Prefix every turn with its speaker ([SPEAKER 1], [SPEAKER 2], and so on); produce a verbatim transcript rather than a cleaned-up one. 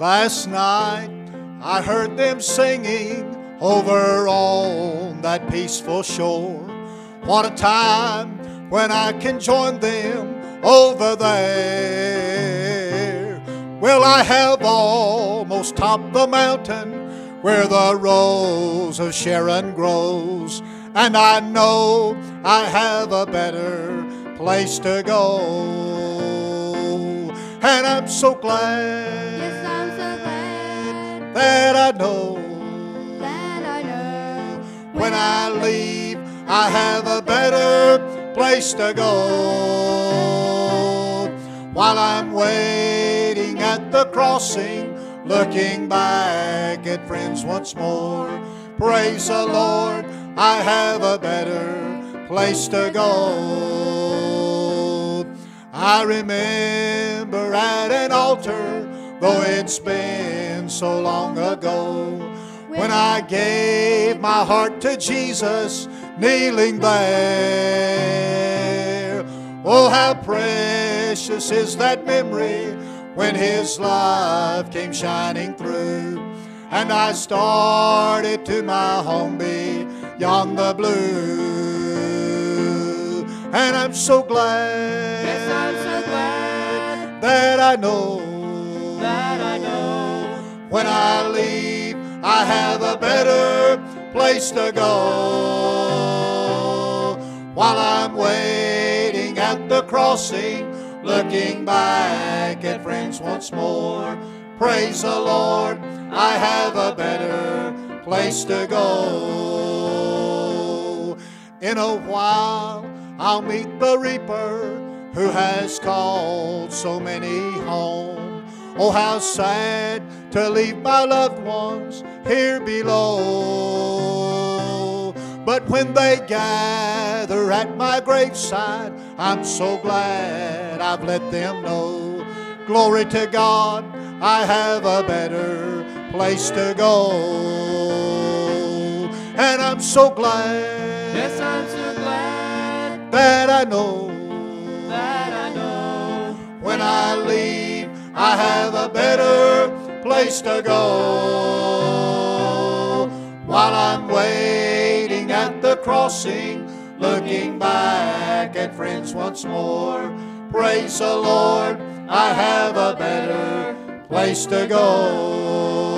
[SPEAKER 1] Last night I heard them singing over on that peaceful shore. What a time when I can join them over there. Well, I have almost topped the mountain where the rose of Sharon grows, and I know I have a better place to go. And I'm so glad,
[SPEAKER 2] Yes, I'm so glad
[SPEAKER 1] that I know
[SPEAKER 2] that I know
[SPEAKER 1] when I leave I have a better place to go. While I'm waiting at the crossing, looking back at friends once more, praise the Lord, I have a better place to go. I remember at an altar, though it's been so long ago, when I gave my heart to Jesus, kneeling there. Oh, how precious is that memory when His love came shining through, and I started to my home beyond the blue. And I'm so glad,
[SPEAKER 2] Yes, I'm so glad
[SPEAKER 1] that I know
[SPEAKER 2] that I know
[SPEAKER 1] when I leave I have a better place to go. While I'm waiting at the crossing, looking back at friends once more, praise the Lord, I have a better place to go. In a while I'll meet the reaper who has called so many home. Oh, how sad to leave my loved ones here below. But when they gather at my graveside, I'm so glad I've let them know. Glory to God, I have a better place to go. And I'm so glad,
[SPEAKER 2] Yes, I'm so glad
[SPEAKER 1] that I know
[SPEAKER 2] that I know
[SPEAKER 1] when I leave I have a better place to go. While I'm waiting at the crossing, looking back at friends once more, praise the Lord, I have a better place to go.